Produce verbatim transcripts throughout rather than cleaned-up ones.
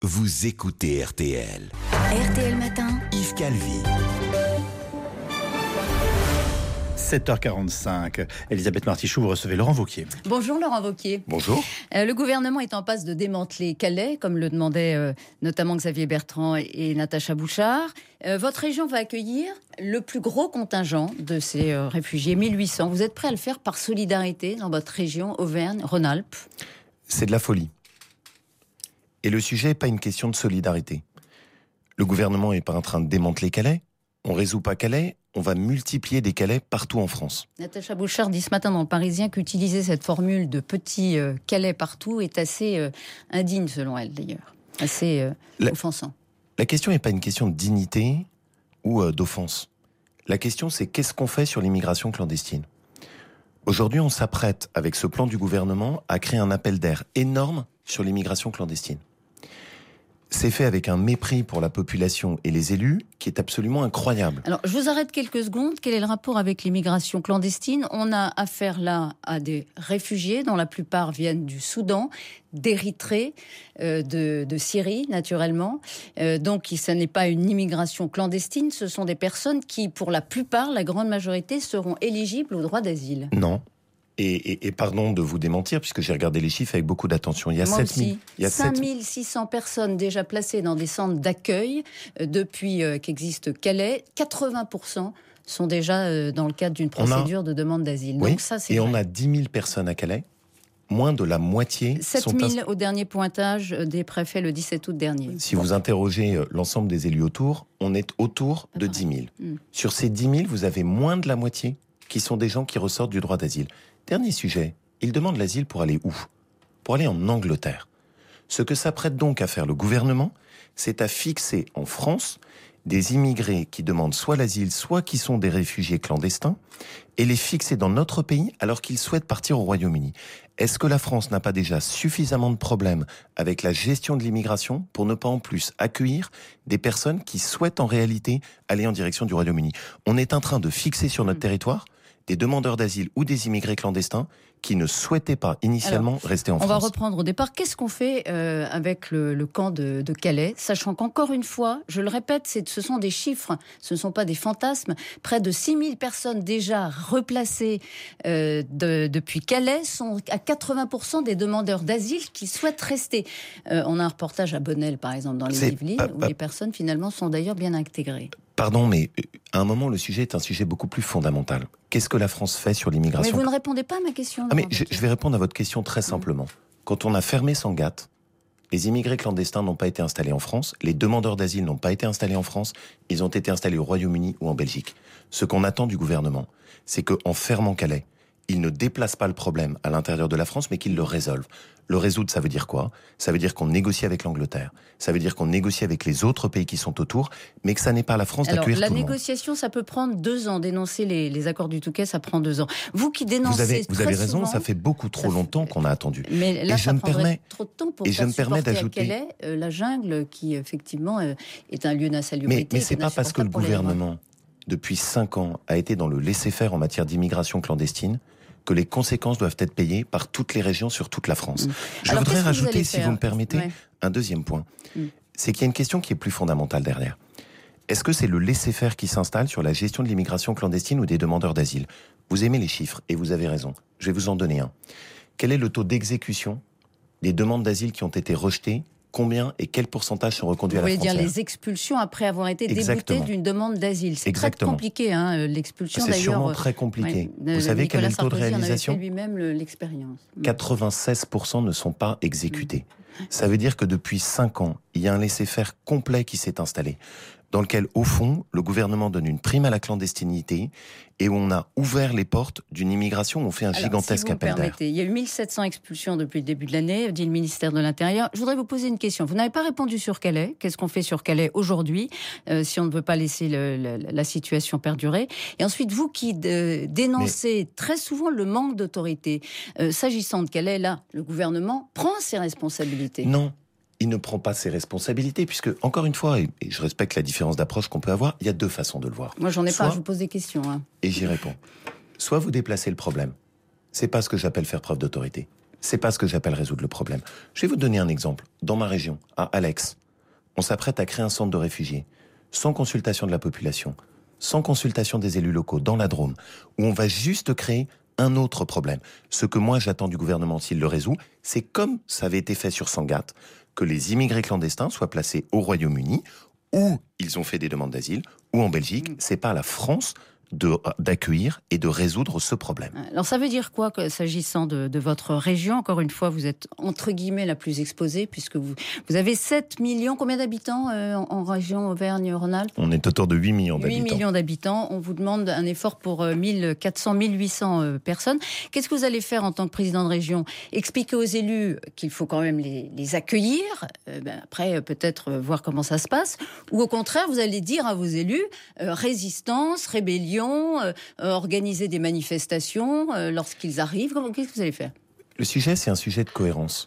Vous écoutez R T L. R T L Matin. Yves Calvi. sept heures quarante-cinq. Elisabeth Martichoux, vous recevez Laurent Wauquiez. Bonjour Laurent Wauquiez. Bonjour. Euh, le gouvernement est en passe de démanteler Calais, comme le demandaient euh, notamment Xavier Bertrand et, et Natacha Bouchard. Euh, votre région va accueillir le plus gros contingent de ces euh, réfugiés, mille huit cents. Vous êtes prêt à le faire par solidarité dans votre région, Auvergne-Rhône-Alpes? C'est de la folie. Et le sujet n'est pas une question de solidarité. Le gouvernement n'est pas en train de démanteler Calais. On ne résout pas Calais, on va multiplier des Calais partout en France. Natacha Bouchard dit ce matin dans Le Parisien qu'utiliser cette formule de petits euh, Calais partout est assez euh, indigne, selon elle d'ailleurs. Assez euh, la, offensant. La question n'est pas une question de dignité ou euh, d'offense. La question, c'est qu'est-ce qu'on fait sur l'immigration clandestine ? Aujourd'hui, on s'apprête, avec ce plan du gouvernement, à créer un appel d'air énorme sur l'immigration clandestine. C'est fait avec un mépris pour la population et les élus qui est absolument incroyable. Alors, je vous arrête quelques secondes. Quel est le rapport avec l'immigration clandestine ? On a affaire là à des réfugiés dont la plupart viennent du Soudan, d'Érythrée, euh, de, de Syrie, naturellement. Euh, donc, ce n'est pas une immigration clandestine. Ce sont des personnes qui, pour la plupart, la grande majorité, seront éligibles au droit d'asile. Non. Et, et, et pardon de vous démentir, puisque j'ai regardé les chiffres avec beaucoup d'attention. Il y a Moi sept mille, aussi. il y a cinq mille six cents personnes déjà placées dans des centres d'accueil euh, depuis euh, qu'existe Calais. quatre-vingts pour cent sont déjà euh, dans le cadre d'une procédure a... de demande d'asile. Oui, donc ça, c'est et vrai. on a dix mille personnes à Calais. Moins de la moitié sept sont... sept mille au dernier pointage des préfets le dix-sept août dernier. Si bon. vous interrogez l'ensemble des élus autour, on est autour de dix mille. Mmh. Sur ces dix mille, vous avez moins de la moitié qui sont des gens qui ressortent du droit d'asile. Dernier sujet, ils demandent l'asile pour aller où ? Pour aller en Angleterre. Ce que s'apprête donc à faire le gouvernement, c'est à fixer en France des immigrés qui demandent soit l'asile, soit qui sont des réfugiés clandestins, et les fixer dans notre pays alors qu'ils souhaitent partir au Royaume-Uni. Est-ce que la France n'a pas déjà suffisamment de problèmes avec la gestion de l'immigration pour ne pas en plus accueillir des personnes qui souhaitent en réalité aller en direction du Royaume-Uni ? On est en train de fixer sur notre territoire des demandeurs d'asile ou des immigrés clandestins qui ne souhaitaient pas initialement Alors, rester en on France. On va reprendre au départ. Qu'est-ce qu'on fait euh, avec le, le camp de, de Calais, sachant qu'encore une fois, je le répète, c'est, ce sont des chiffres, ce ne sont pas des fantasmes. Près de six mille personnes déjà replacées euh, de, depuis Calais sont à quatre-vingts pour cent des demandeurs d'asile qui souhaitent rester. Euh, on a un reportage à Bonnel, par exemple, dans les c'est Yvelines, pas, pas... où les personnes finalement sont d'ailleurs bien intégrées. Pardon, mais à un moment, le sujet est un sujet beaucoup plus fondamental. Qu'est-ce que la France fait sur l'immigration ? Mais vous ne répondez pas à ma question. Ah mais je, je vais répondre à votre question très simplement. Quand on a fermé Sangatte, les immigrés clandestins n'ont pas été installés en France, les demandeurs d'asile n'ont pas été installés en France, ils ont été installés au Royaume-Uni ou en Belgique. Ce qu'on attend du gouvernement, c'est qu'en fermant Calais, il ne déplace pas le problème à l'intérieur de la France, mais qu'il le résolve. Le résoudre, ça veut dire quoi ? Ça veut dire qu'on négocie avec l'Angleterre. Ça veut dire qu'on négocie avec les autres pays qui sont autour, mais que ça n'est pas à la France Alors, d'accueillir tout le monde. La négociation, ça peut prendre deux ans. Dénoncer les, les accords du Touquet, ça prend deux ans. Vous qui dénoncez Vous avez, vous très avez raison, souvent, ça fait beaucoup trop fait... longtemps qu'on a attendu. Mais là, et ça je prendrait me permets, trop de temps pour et faire je me permets d'ajouter... à Calais euh, la jungle, qui effectivement euh, est un lieu d'insalubrité. Mais, mais c'est pas parce que le gouvernement, depuis cinq ans, a été dans le laisser-faire en matière d'immigration clandestine que les conséquences doivent être payées par toutes les régions sur toute la France. Mmh. Je Alors, voudrais rajouter, vous si vous me permettez, ouais. un deuxième point. Mmh. C'est qu'il y a une question qui est plus fondamentale derrière. Est-ce que c'est le laisser-faire qui s'installe sur la gestion de l'immigration clandestine ou des demandeurs d'asile ? Vous aimez les chiffres, et vous avez raison. Je vais vous en donner un. Quel est le taux d'exécution des demandes d'asile qui ont été rejetées ? Combien et quel pourcentage sont reconduits à la frontière ? Vous voulez dire les expulsions après avoir été déboutés d'une demande d'asile. C'est Exactement. Très compliqué, hein, l'expulsion c'est d'ailleurs. C'est sûrement très compliqué. Ouais, Vous savez Nicolas quel est le taux Sarkozy de réalisation ? En avait fait lui-même l'expérience. quatre-vingt-seize pour cent ne sont pas exécutés. Mmh. Ça veut dire que depuis cinq ans, il y a un laisser-faire complet qui s'est installé, dans lequel, au fond, le gouvernement donne une prime à la clandestinité et où on a ouvert les portes d'une immigration où on fait un Alors, gigantesque si appel d'air. Il y a eu mille sept cents expulsions depuis le début de l'année, dit le ministère de l'Intérieur. Je voudrais vous poser une question. Vous n'avez pas répondu sur Calais. Qu'est-ce qu'on fait sur Calais aujourd'hui, euh, si on ne veut pas laisser le, le, la situation perdurer ? Et ensuite, vous qui de, dénoncez Mais... très souvent le manque d'autorité, euh, s'agissant de Calais, là, le gouvernement prend ses responsabilités. Non. Il ne prend pas ses responsabilités, puisque, encore une fois, et je respecte la différence d'approche qu'on peut avoir, il y a deux façons de le voir. Moi, j'en ai Soit, pas, je vous pose des questions. Hein. Et j'y réponds. Soit vous déplacez le problème. C'est pas ce que j'appelle faire preuve d'autorité. C'est pas ce que j'appelle résoudre le problème. Je vais vous donner un exemple. Dans ma région, à Alex, on s'apprête à créer un centre de réfugiés, sans consultation de la population, sans consultation des élus locaux, dans la Drôme, où on va juste créer un autre problème. Ce que moi j'attends du gouvernement, s'il le résout, c'est comme ça avait été fait sur Sangatte, que les immigrés clandestins soient placés au Royaume-Uni, où ils ont fait des demandes d'asile, ou en Belgique. C'est pas à la France de, d'accueillir et de résoudre ce problème. Alors ça veut dire quoi, que, s'agissant de, de votre région? Encore une fois, vous êtes entre guillemets la plus exposée, puisque vous, vous avez sept millions, combien d'habitants euh, en, en région Auvergne-Rhône-Alpes? On est autour de huit millions d'habitants. huit millions d'habitants. On vous demande un effort pour euh, mille quatre cents, mille huit cents euh, personnes. Qu'est-ce que vous allez faire en tant que président de région? Expliquer aux élus qu'il faut quand même les, les accueillir, euh, ben après euh, peut-être euh, voir comment ça se passe, ou au contraire, vous allez dire à vos élus euh, résistance, rébellion, Euh, organiser des manifestations euh, lorsqu'ils arrivent. Qu'est-ce que vous allez faire? Le sujet, c'est un sujet de cohérence.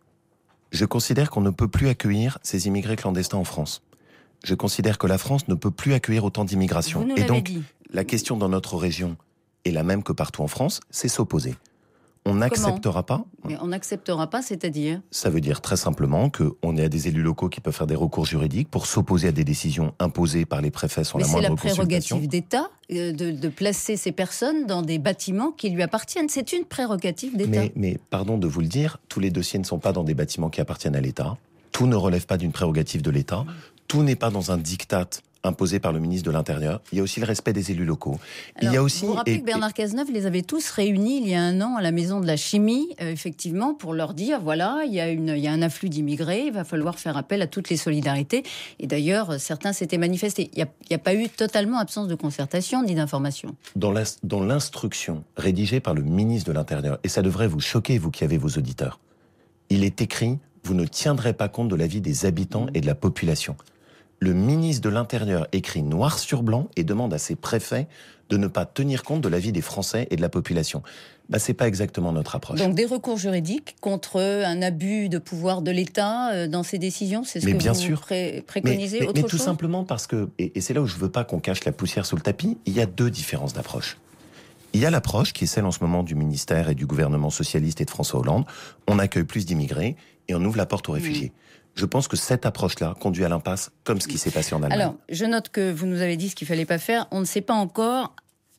Je considère qu'on ne peut plus accueillir ces immigrés clandestins en France. Je considère que la France ne peut plus accueillir autant d'immigration. Et donc, dit. la question dans notre région est la même que partout en France, c'est s'opposer. On n'acceptera pas. Mais on n'acceptera pas, c'est-à-dire? Ça veut dire très simplement qu'on est à des élus locaux qui peuvent faire des recours juridiques pour s'opposer à des décisions imposées par les préfets sans Mais la moindre consultation. Mais c'est la prérogative d'État de, de placer ces personnes dans des bâtiments qui lui appartiennent. C'est une prérogative d'État. Mais, mais pardon de vous le dire, tous les dossiers ne sont pas dans des bâtiments qui appartiennent à l'État. Tout ne relève pas d'une prérogative de l'État. Tout n'est pas dans un diktat imposé par le ministre de l'Intérieur. Il y a aussi le respect des élus locaux. Alors, il y a aussi, vous vous rappelez et, que Bernard Cazeneuve les avait tous réunis il y a un an à la Maison de la Chimie, euh, effectivement, pour leur dire, voilà, il y, a une, il y a un afflux d'immigrés, il va falloir faire appel à toutes les solidarités. Et d'ailleurs, certains s'étaient manifestés. Il n'y a, il y a pas eu totalement absence de concertation ni d'information. Dans, la, dans l'instruction rédigée par le ministre de l'Intérieur, et ça devrait vous choquer, vous qui avez vos auditeurs, il est écrit, vous ne tiendrez pas compte de l'avis des habitants et de la population. Le ministre de l'Intérieur écrit noir sur blanc et demande à ses préfets de ne pas tenir compte de l'avis des Français et de la population. Bah, c'est pas exactement notre approche. Donc des recours juridiques contre un abus de pouvoir de l'État dans ses décisions, c'est ce mais que bien vous sûr. pré- préconisez mais, mais, autre mais chose tout simplement parce que, et, et c'est là où je veux pas qu'on cache la poussière sous le tapis, il y a deux différences d'approche. Il y a l'approche qui est celle en ce moment du ministère et du gouvernement socialiste et de François Hollande. On accueille plus d'immigrés et on ouvre la porte aux réfugiés. Mmh. Je pense que cette approche-là conduit à l'impasse, comme ce qui s'est passé en Allemagne. Alors, je note que vous nous avez dit ce qu'il ne fallait pas faire. On ne sait pas encore,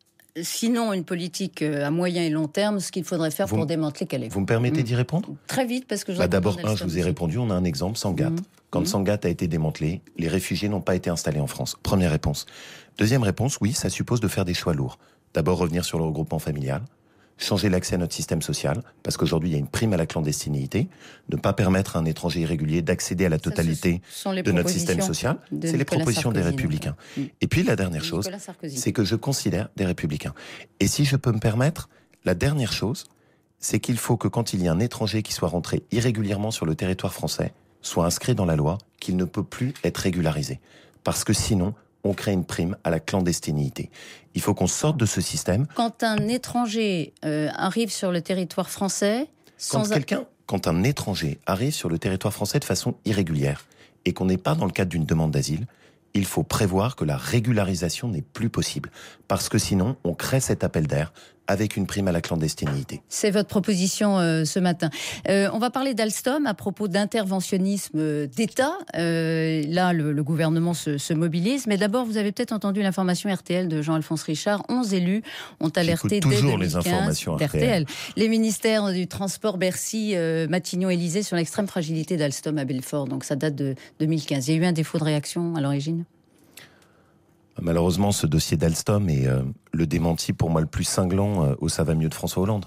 sinon une politique à moyen et long terme, ce qu'il faudrait faire vous pour m- démanteler Calais. Vous me permettez mmh. d'y répondre? Très vite, parce que je bah D'abord, un, je vous ai répondu, on a un exemple, Sangatte. Mmh. Quand mmh. Sangatte a été démantelé, les réfugiés n'ont pas été installés en France. Première réponse. Deuxième réponse, oui, ça suppose de faire des choix lourds. D'abord, revenir sur le regroupement familial. Changer l'accès à notre système social, parce qu'aujourd'hui, il y a une prime à la clandestinité, ne pas permettre à un étranger irrégulier d'accéder à la totalité de notre système social. C'est les propositions des Républicains. Mmh. Et puis, la dernière chose, c'est que je considère des Républicains. Et si je peux me permettre, la dernière chose, c'est qu'il faut que quand il y a un étranger qui soit rentré irrégulièrement sur le territoire français, soit inscrit dans la loi qu'il ne peut plus être régularisé. Parce que sinon, on crée une prime à la clandestinité. Il faut qu'on sorte de ce système. Quand un étranger euh, arrive sur le territoire français... Quand, sans quelqu'un, quand un étranger arrive sur le territoire français de façon irrégulière et qu'on n'est pas dans le cadre d'une demande d'asile, il faut prévoir que la régularisation n'est plus possible. Parce que sinon, on crée cet appel d'air avec une prime à la clandestinité. C'est votre proposition euh, ce matin. Euh, on va parler d'Alstom à propos d'interventionnisme d'État. Euh, là, le, le gouvernement se, se mobilise. Mais d'abord, vous avez peut-être entendu l'information R T L de Jean-Alphonse Richard. onze élus ont alerté dès deux mille quinze les informations d'R T L. Les ministères du Transport, Bercy, euh, Matignon, Élysée sur l'extrême fragilité d'Alstom à Belfort. Donc ça date de deux mille quinze. Il y a eu un défaut de réaction à l'origine ? Malheureusement, ce dossier d'Alstom est euh, le démenti pour moi le plus cinglant euh, au ça va mieux de François Hollande.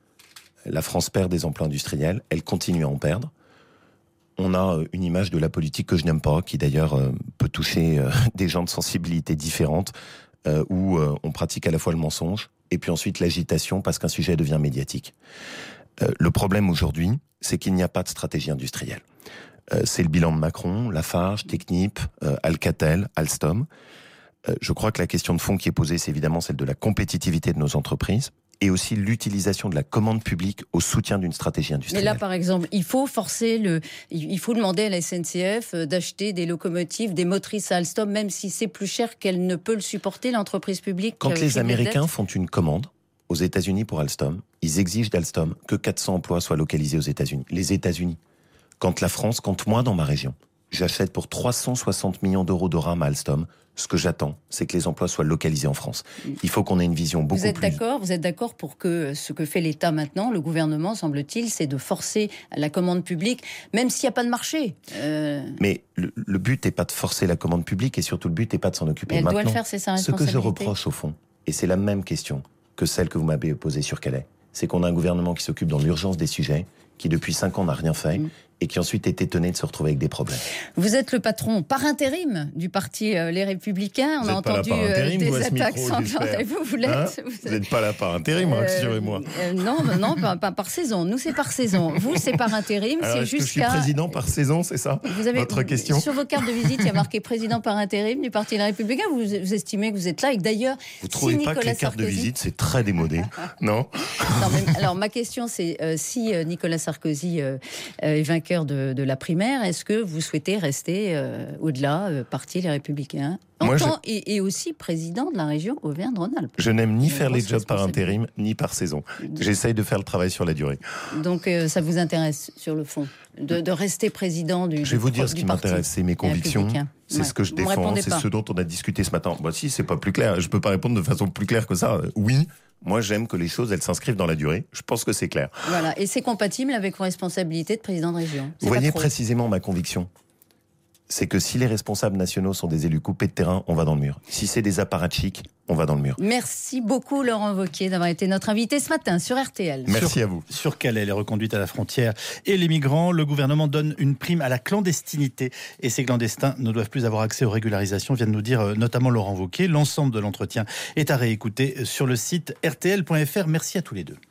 La France perd des emplois industriels, elle continue à en perdre. On a euh, une image de la politique que je n'aime pas, qui d'ailleurs euh, peut toucher euh, des gens de sensibilités différentes, euh, où euh, on pratique à la fois le mensonge et puis ensuite l'agitation parce qu'un sujet devient médiatique. Euh, le problème aujourd'hui, c'est qu'il n'y a pas de stratégie industrielle. Euh, c'est le bilan de Macron, Lafarge, Technip, euh, Alcatel, Alstom. Je crois que la question de fond qui est posée, c'est évidemment celle de la compétitivité de nos entreprises et aussi l'utilisation de la commande publique au soutien d'une stratégie industrielle. Mais là, par exemple, il faut forcer le, il faut demander à la S N C F d'acheter des locomotives, des motrices à Alstom, même si c'est plus cher qu'elle ne peut le supporter, l'entreprise publique. Quand les Américains font une commande aux États-Unis pour Alstom, ils exigent d'Alstom que quatre cents emplois soient localisés aux États-Unis. Les États-Unis. Quand la France, quand moi dans ma région, j'achète pour trois cent soixante millions d'euros de RAM à Alstom, ce que j'attends, c'est que les emplois soient localisés en France. Il faut qu'on ait une vision beaucoup vous êtes plus... D'accord, vous êtes d'accord pour que ce que fait l'État maintenant, le gouvernement, semble-t-il, c'est de forcer la commande publique, même s'il n'y a pas de marché. Euh... Mais le, le but n'est pas de forcer la commande publique et surtout le but n'est pas de s'en occuper. Elle maintenant. doit le faire, c'est sa Ce responsabilité. que je reproche au fond, et c'est la même question que celle que vous m'avez posée sur Calais, c'est qu'on a un gouvernement qui s'occupe dans l'urgence des sujets, qui depuis cinq ans n'a rien fait, mmh. et qui ensuite est étonné de se retrouver avec des problèmes. Vous êtes le patron par intérim du parti euh, Les Républicains. On vous a entendu intérim, euh, des vous, attaques micro, sanglantes. Et vous, vous l'êtes. Hein vous n'êtes pas là par intérim, euh, rassurez-moi. Euh, non, non, pas, pas par saison. Nous, c'est par saison. Vous, c'est par intérim. Alors, c'est est-ce jusqu'à... que je suis président par saison, c'est ça vous avez, votre question? Sur vos cartes de visite, il y a marqué président par intérim du parti Les Républicains. Vous, vous estimez que vous êtes là et que d'ailleurs... Vous ne trouvez si pas Nicolas que les cartes Sarkozy... de visite, c'est très démodé? Non, non mais, alors, ma question, c'est euh, si euh, Nicolas Sarkozy euh, est vainqueur de, de la primaire, est-ce que vous souhaitez rester euh, au-delà, euh, parti Les Républicains, en Moi, tant, je... et, et aussi président de la région Auvergne-Rhône-Alpes? Je n'aime ni faire les jobs par intérim, ni par saison. J'essaye de faire le travail sur la durée. Donc euh, ça vous intéresse, sur le fond, de, de rester président du Je vais vous du, dire ce qui m'intéresse, c'est mes convictions, c'est ouais. ce que je défends, c'est ce dont on a discuté ce matin. Bah si, c'est pas plus clair, je peux pas répondre de façon plus claire que ça. Oui, moi j'aime que les choses, elles s'inscrivent dans la durée. Je pense que c'est clair. Voilà, et c'est compatible avec vos responsabilités de président de région. Vous voyez précisément ma conviction. C'est que si les responsables nationaux sont des élus coupés de terrain, on va dans le mur. Si c'est des apparatchiks, on va dans le mur. Merci beaucoup Laurent Wauquiez d'avoir été notre invité ce matin sur R T L. Merci sur, à vous. Sur Calais, les reconduites à la frontière et les migrants, le gouvernement donne une prime à la clandestinité. Et ces clandestins ne doivent plus avoir accès aux régularisations, vient de nous dire notamment Laurent Wauquiez. L'ensemble de l'entretien est à réécouter sur le site R T L point F R. Merci à tous les deux.